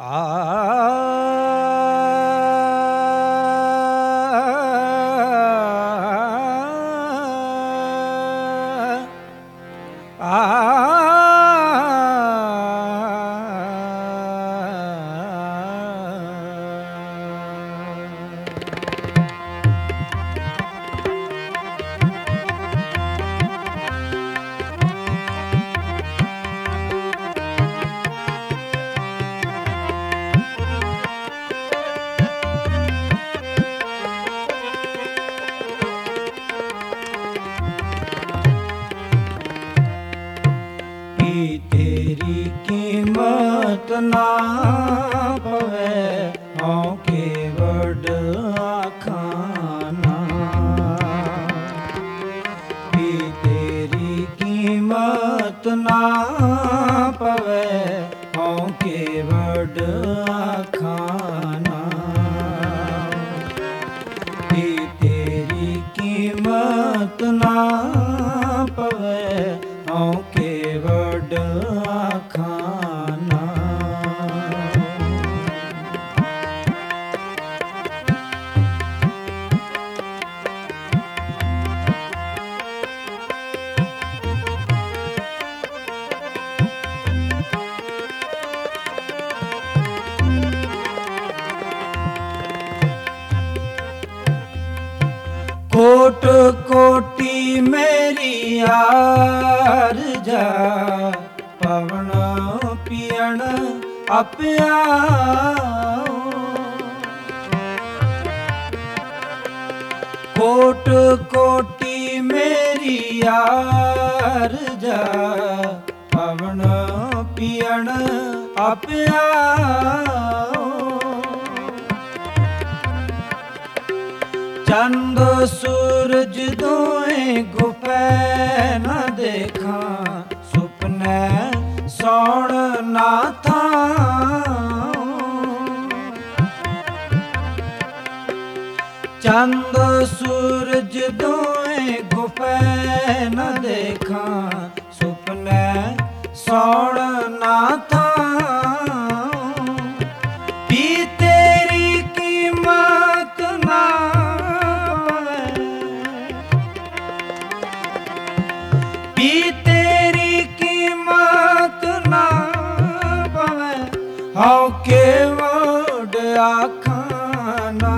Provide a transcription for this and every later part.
तेरी कीमत ना पवे हों केवड आखाना। तेरी कीमत ना पवे हों केवड आखाना। तेरी कीमत ना पवे हों केवड आखाना। कोट कोटि मेरी आरज़ा पवन पियण अप्याओ। कोट कोटि मेरी आरज़ा पवन पियण अप्याओ। चंद सूरज दोएं गुफै न देखा सुपने सौण ना था। चंद सूरज दोएं गुफै न देखा सुपने सौण ना था। तेरी कीमत ना पवे हों केवड आखाना।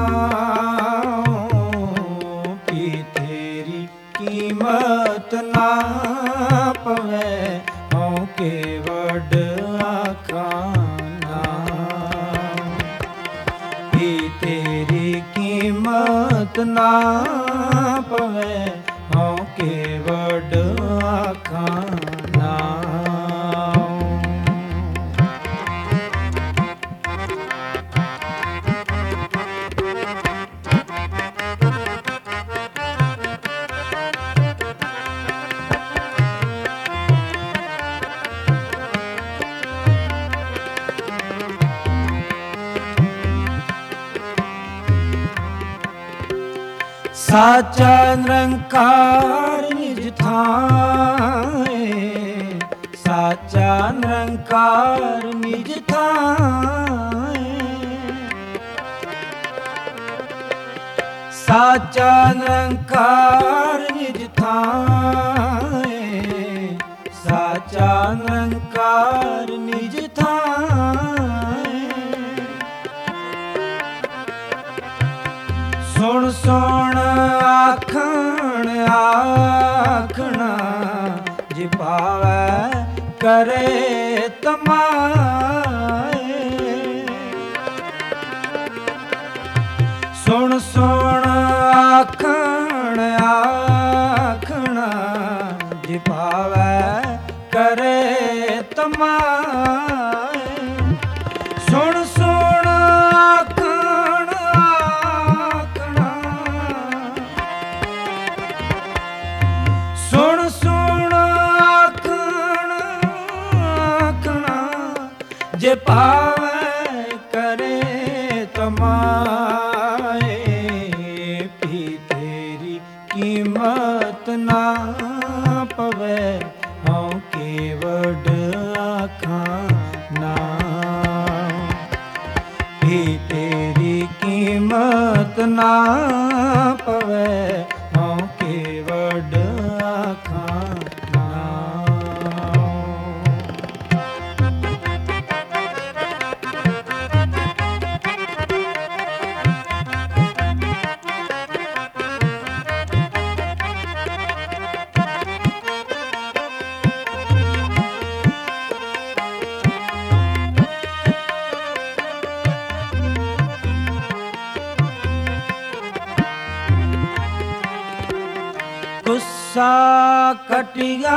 तेरी कीमत ना पवे हों केवड आखाना। तेरी कीमत ना पवे हों केवड आखाना। साचा निरंकार निज थाए। साचा निरंकार निज थाए। साचा निरंकार निज थाए। साचा निरंकार निज थाए। सुन सुन आखण आखना जे पावै करे तमाए। सुन सुन आखण आखना जे पावै करे तमाए। सुन सुन आखण आखना सुन सुन आखण आखना जे पावै करे तमाए। भी तेरी कीमत ना पवे हों केवड आखाना। ना पवे हूँ केवड आखाना। गुस्सा कटिया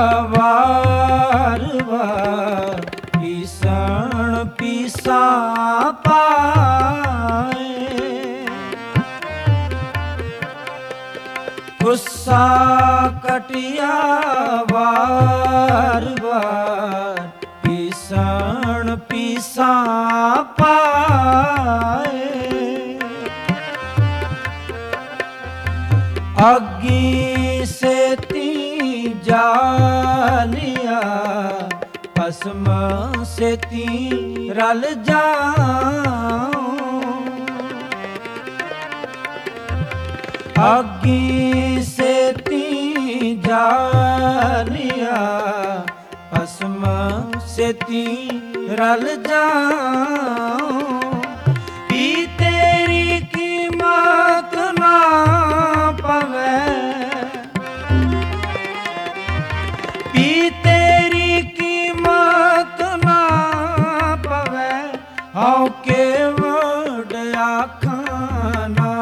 वार वार पीसण पीसा पाए। गुस्सा कटिया वार वार पीसण पीसा पाए। अग्गी से ती जालिया भस्म से ती रल जाऊं। अग्गी से ती जालिया भस्म से ती रल जाऊं। पी तेरी कीमत ना पवे, पी तेरी कीमत ना पवे हूँ केवड आखाना।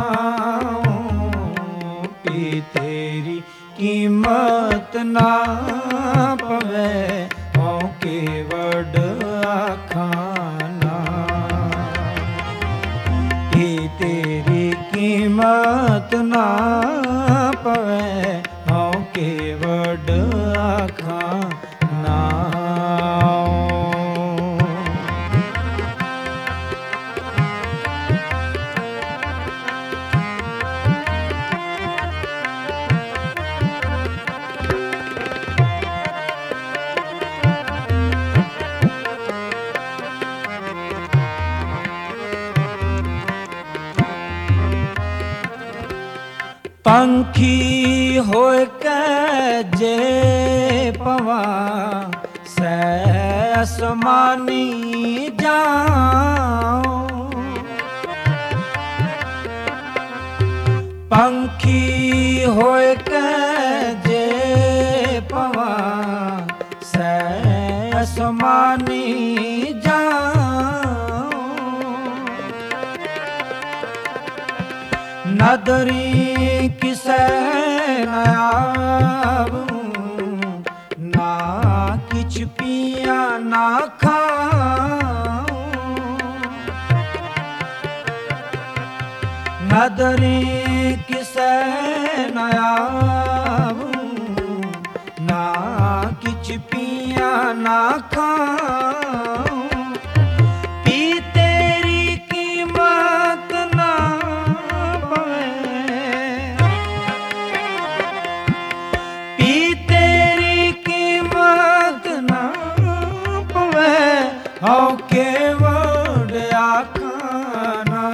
पी तेरी कीमत ना पवे हूँ केवड आखाना। पी तेरी कीमत ना पवे हूँ केवड आखाना। पंखी होय के जे पवा से आसमानी जाऊं। पंखी होय के जे पवा से आसमानी जाऊं। नदरी किसे नयाबूं ना किछ पिया ना खाऊं। नदरी किसे नयाबूं ना किछ पिया ना खाऊं। पी तेरी कीमत ना हूँ केवड आखाना।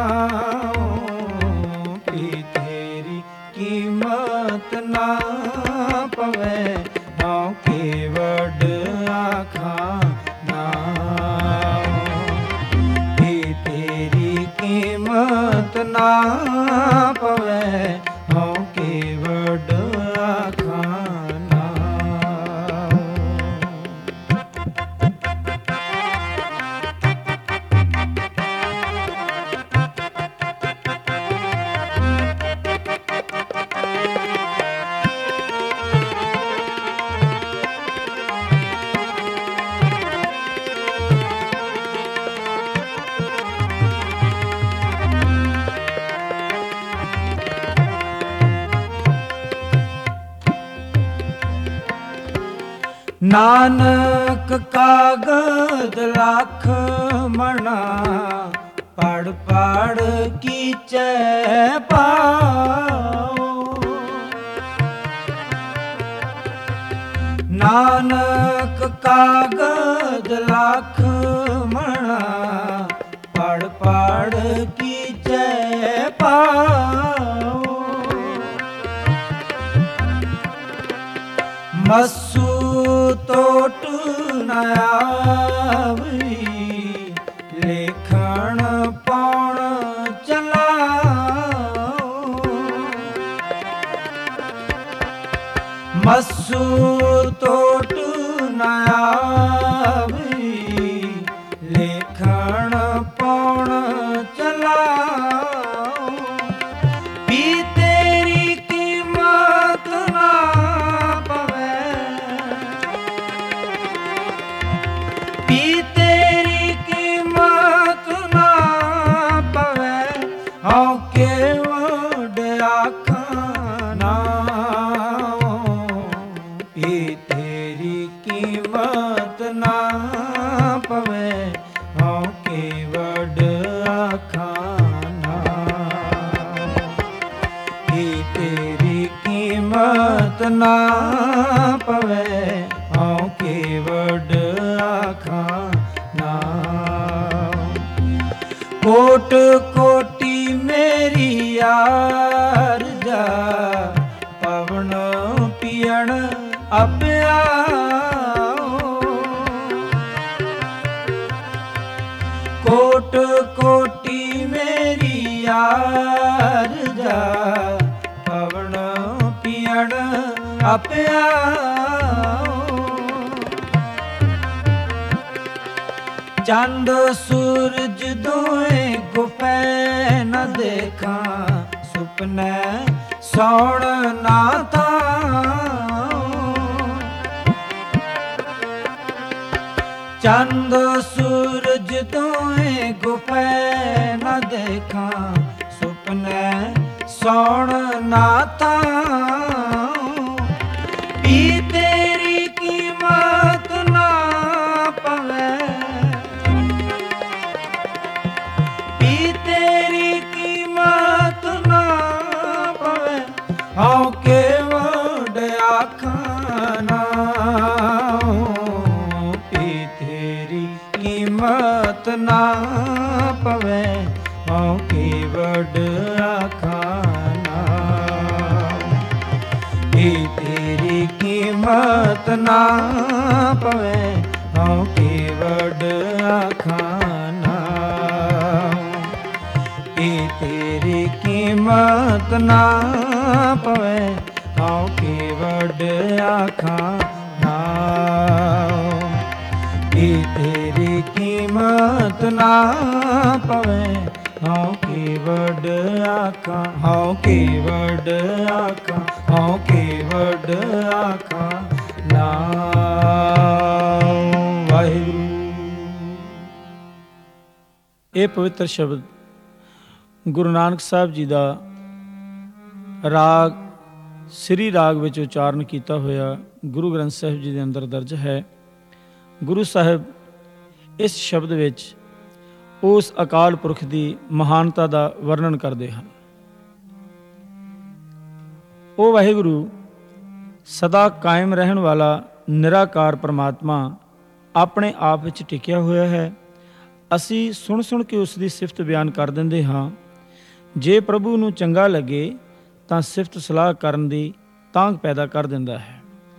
पी तेरी कीमत ना पवे हूँ केवड आखाना। पी तेरी कीमत ना पवे हूँ केवड आखाना। नानक कागद लाख मना पढ़ पढ़ कीचे पाओ। नानक कागद लाख मना पढ़ पढ़ कीचे ਨ ਆਵਈ, ਲੇਖਣ ਪਾਉਣ ਚਲਾਓ। ਮਸੂ ਟੋਟ ਨ ਆਵਈ, ਲੇਖਣ ਪਾਉਣ ਚਲਾਓ। ਵੀ ਤੇਰੀ ਕੀਮਤ ਨਾ ਪਵੇ, ਵੀ ਤੇਰੀ ਕੀਮਤ ਨਾ ਪਵੇ। ਹਉ ਕੇ ਵਡ ਆਖਾਂ ਨਾ, ਵੀ ਤੇਰੀ ਕੀਮਤ ਨਾ ਪਵੇ। ਹਉ ਕੇ ਵਡ ਆਖਾਂ ਨਾ, ਵੀ ਤੇਰੀ ਕੀਮਤ ਨਾ ਪਵੇ। ਹਉ ਕੇ ਵਡ ਆਖਾਂ ਨਾ। ਕੋਟ ਕੋਟੀ ਮੇਰੀ ਆਰਜ਼ਾ, ਪਵਨ ਪੀਣ ਅਪਿਆ। ਕੋਟ ਕੋਟੀ ਮੇਰੀ ਆਰਜ਼ਾ, ਪਵਨ ਪੀਣ ਅਪਿਆ। ਚੰਦ ਸੂਰਜ ਦੋਏ ਗੁਫੈ ਨ ਦੇਖਾਂ, ਸੁਪਨੇ ਸੌਣ ਨਾ ਥਾਂ। ਚੰਦ ਸੂਰਜ ਦੋਏ ਗੁਫੈ ਨ ਦੇਖਾਂ, ਸੁਪਨੇ ਸੌਣ ਨਾ ਥਾਂ। ਵੀ ਤੇਰੀ ਕੀਮਤ ਨਾ ਪਵੇ, ਵੀ ਤੇਰੀ ਕੀਮਤ ਨਾ ਪਵੇ। ਹਉ ਕੇ ਵਡ ਆਖਾਂ ਨਾ, ਵੀ ਤੇਰੀ ਕੀਮਤ ਨਾ ਪਵੇ। ਹਉ ਕੇ ਵਡ ਆਖਾਂ ਨਾ, ਵੀ ਤੇਰੀ ਕੀਮਤ ਨਾ ਪਵੇ। ਹਉ ਕੇ ਵਡ ਆਖਾਂ ਨਾ, ਵੀ ਤੇਰੀ ਕੀਮਤ ਨਾ ਪਵੇ। ਹਉ ਕੇ ਵਡ ਆਖਾਂ ਨਾ, ਵੀ ਤੇਰੀ ਕੀਮਤ ਨਾ ਪਵੇ। ਹਉ ਕੇ ਵਡ ਆਖਾਂ, ਹਉ ਕੇ ਵਡ ਆਖਾਂ, ਹਉ ਕੇ ਵਡ ਆਖਾਂ ਨਾ। ਵਾਹਿਗੁਰੂ। ਇਹ ਪਵਿੱਤਰ ਸ਼ਬਦ ਗੁਰੂ ਨਾਨਕ ਸਾਹਿਬ ਜੀ ਦਾ ਰਾਗ ਸ੍ਰੀ ਰਾਗ ਵਿੱਚ ਉਚਾਰਨ ਕੀਤਾ ਹੋਇਆ ਗੁਰੂ ਗ੍ਰੰਥ ਸਾਹਿਬ ਜੀ ਦੇ ਅੰਦਰ ਦਰਜ ਹੈ। ਗੁਰੂ ਸਾਹਿਬ ਇਸ ਸ਼ਬਦ ਵਿੱਚ ਉਸ ਅਕਾਲ ਪੁਰਖ ਦੀ ਮਹਾਨਤਾ ਦਾ ਵਰਣਨ ਕਰਦੇ ਹਨ। ਉਹ ਵਾਹਿਗੁਰੂ ਸਦਾ ਕਾਇਮ ਰਹਿਣ ਵਾਲਾ ਨਿਰਾਕਾਰ ਪਰਮਾਤਮਾ ਆਪਣੇ ਆਪ ਵਿੱਚ ਟਿਕਿਆ ਹੋਇਆ ਹੈ। ਅਸੀਂ ਸੁਣ ਸੁਣ ਕੇ ਉਸ ਦੀ ਸਿਫਤ ਬਿਆਨ ਕਰ ਦਿੰਦੇ ਹਾਂ। ਜੇ ਪ੍ਰਭੂ ਨੂੰ ਚੰਗਾ ਲੱਗੇ ਤਾਂ ਸਿਫਤ ਸਲਾਹ ਕਰਨ ਦੀ ਤਾਂਘ ਪੈਦਾ ਕਰ ਦਿੰਦਾ ਹੈ।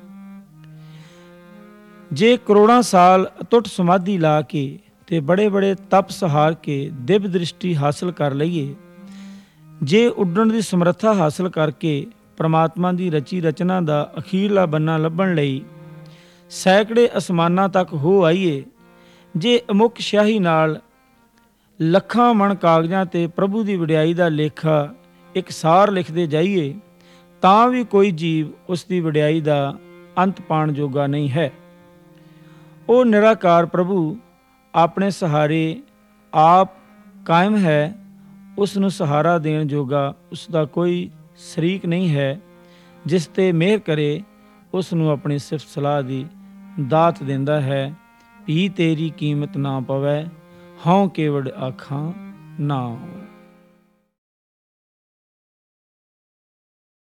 ਜੇ ਕਰੋੜਾਂ ਸਾਲ ਅਟੁੱਟ ਸਮਾਧੀ ਲਾ ਕੇ ਤੇ ਬੜੇ ਬੜੇ ਤਪ ਸਹਾਰ ਕੇ ਦਿਵ ਦ੍ਰਿਸ਼ਟੀ ਹਾਸਲ ਕਰ ਲਈਏ, ਜੇ ਉੱਡਣ ਦੀ ਸਮਰੱਥਾ ਹਾਸਲ ਕਰਕੇ ਪਰਮਾਤਮਾ ਦੀ ਰਚੀ ਰਚਨਾ ਦਾ ਅਖੀਰਲਾ ਬੰਨਾ ਲੱਭਣ ਲਈ ਸੈਂਕੜੇ ਅਸਮਾਨਾਂ ਤੱਕ ਹੋ ਆਈਏ, ਜੇ ਅਮੁੱਕ ਸ਼ਾਹੀ ਨਾਲ ਲੱਖਾਂ ਮਣ ਕਾਗਜ਼ਾਂ ਤੇ ਪ੍ਰਭੂ ਦੀ ਵਡਿਆਈ ਦਾ ਲੇਖਾ ਇੱਕ ਸਾਰ ਲਿਖਦੇ ਜਾਈਏ, ਤਾਂ ਵੀ ਕੋਈ ਜੀਵ ਉਸ ਦੀ ਵਡਿਆਈ ਦਾ ਅੰਤ ਪਾਉਣ ਜੋਗਾ ਨਹੀਂ ਹੈ। ਉਹ ਨਿਰਾਕਾਰ ਪ੍ਰਭੂ ਆਪਣੇ ਸਹਾਰੇ ਆਪ ਕਾਇਮ ਹੈ। ਉਸ ਨੂੰ ਸਹਾਰਾ ਦੇਣ ਜੋਗਾ ਉਸ ਦਾ ਕੋਈ ਸ਼ਰੀਕ ਨਹੀਂ ਹੈ। ਜਿਸ ਤੇ ਮਿਹਰ ਕਰੇ ਉਸ ਨੂੰ ਆਪਣੀ ਸਿਫਤ ਸਲਾਹ ਦੀ ਦਾਤ ਦਿੰਦਾ ਹੈ। ਵੀ ਤੇਰੀ ਕੀਮਤ ਨਾ ਪਵੈ, ਹਉ ਕੇਵੜ ਆਖਾਂ ਨਾ।